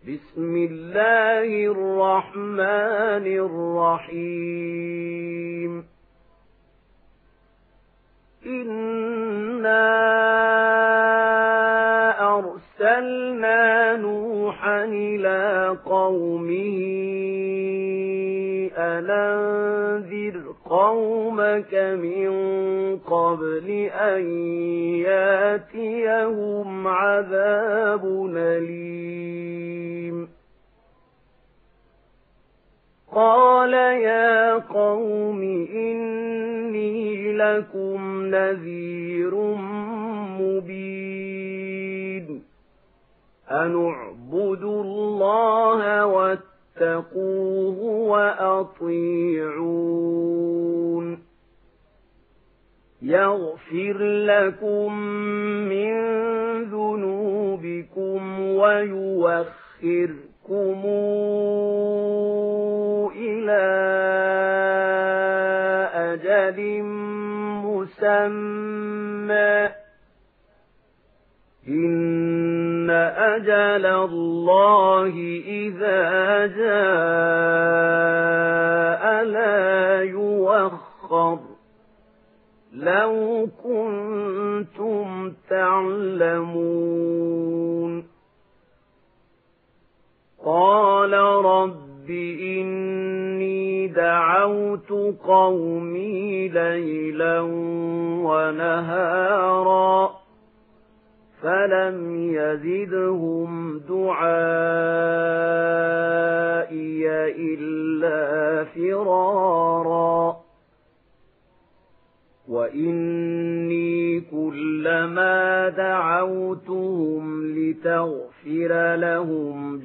بسم الله الرحمن الرحيم إنا أرسلنا نوحا إلى قومه أن أنذر قومك من قبل أن ياتيهم عذاب أليم قال يا قوم إني لكم نذير مبين أن اعبدوا الله واتقوه وأطيعون يغفر لكم من ذنوبكم ويوخركم إلى أجل مسمى إن أجل الله إذا جاء لا يؤخر لو كنتم تعلمون قال رب إني دعوت قومي ليلا ونهارا فلم يزدهم دعائي إلا فرارا وإني كلما دعوتهم لتغفر لهم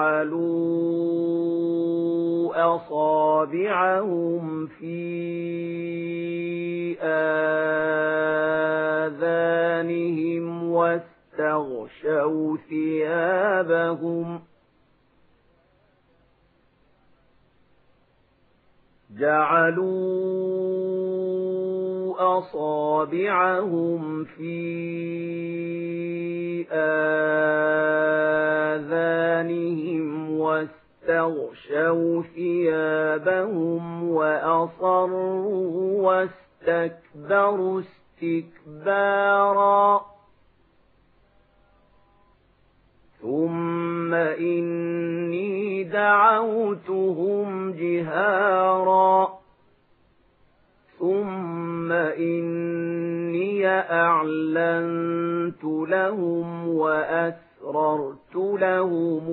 جعلوا أصابعهم في آذانهم واستغشوا ثيابهم أصابعهم في آذانهم واستغشوا ثيابهم وأصروا واستكبروا استكبارا ثم إني دعوتهم جهارا ثم إني أعلنت لهم وأسررت لهم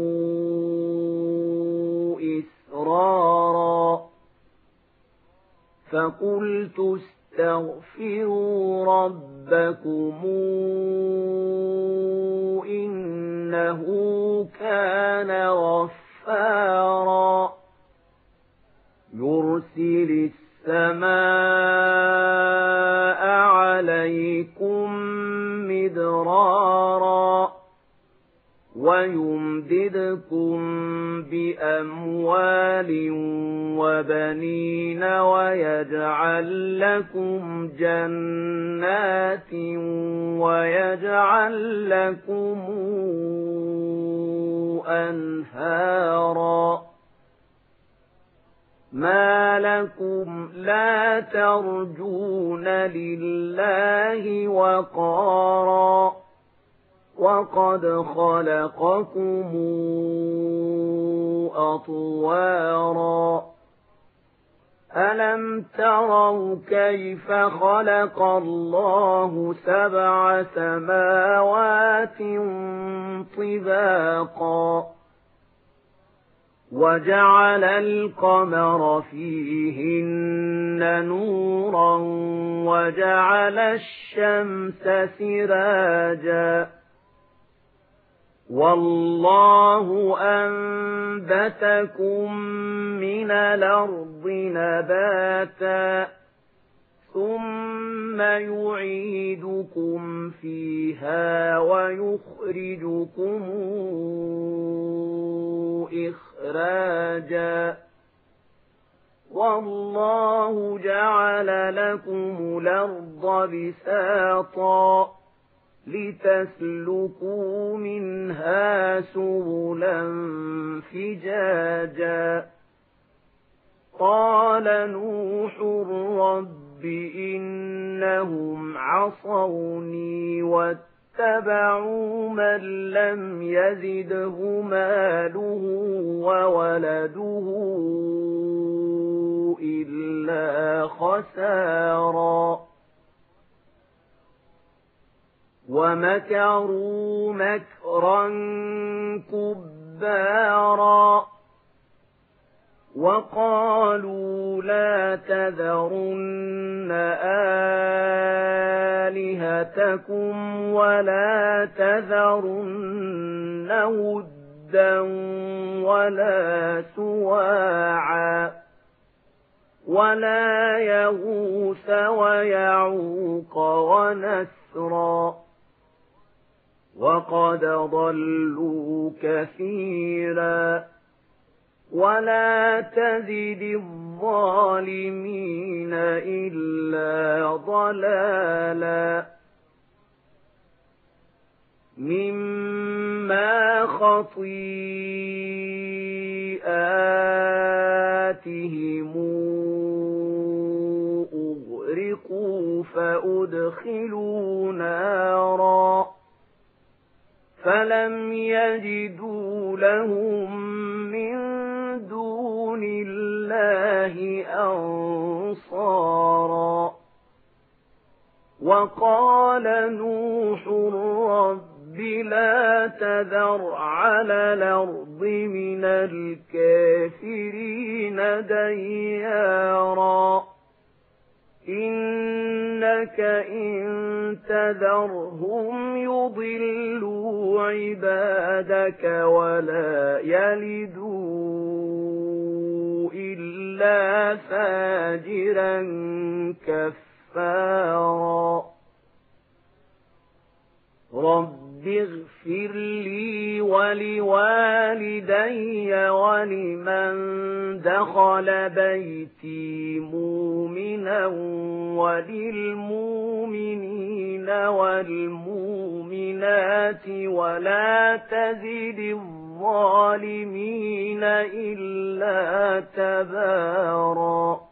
إسرارا فقلت استغفروا ربكم إنه كان غفارا يرسل السماء عليكم مدرارا ويمددكم بأموال وبنين ويجعل لكم جنات ويجعل لكم أنهارا ما لكم لا ترجون لله وقارا وقد خلقكم أطوارا ألم تروا كيف خلق الله 7 سماوات طباقا وجعل القمر فيهن نورا وجعل الشمس سراجا والله أنبتكم من الأرض نباتا ثم يعيدكم فيها ويخرجكم إخراجا والله جعل لكم الأرض بساطا لتسلكوا منها سبلا فجاجا قال نوح رب إنهم عصوني واتبعوا من لم يزده ماله وولده إلا خسارا ومكروا مكرا كبارا وقالوا لا تذرن آلهتكم ولا تذرن ودا ولا سواعا ولا يغوث ويعوق ونسرا وقد ضلوا كثيرا ولا تزد الظالمين إلا ضلالا مما خطيئاتهم أغرقوا فأدخلوا نارا فلم يجدوا لهم من دون الله أنصارا وقال نوح رب لا تذر على الأرض من الكافرين ديارا إنك إن تذرهم يضلوا عبادك ولا يلدوا إلا فاجرا كفارا رب اغفر لي ولوالدي ولمن دخل بيتي مؤمنا وللمؤمنين والمؤمنات ولا تزد الظالمين إلا تبارا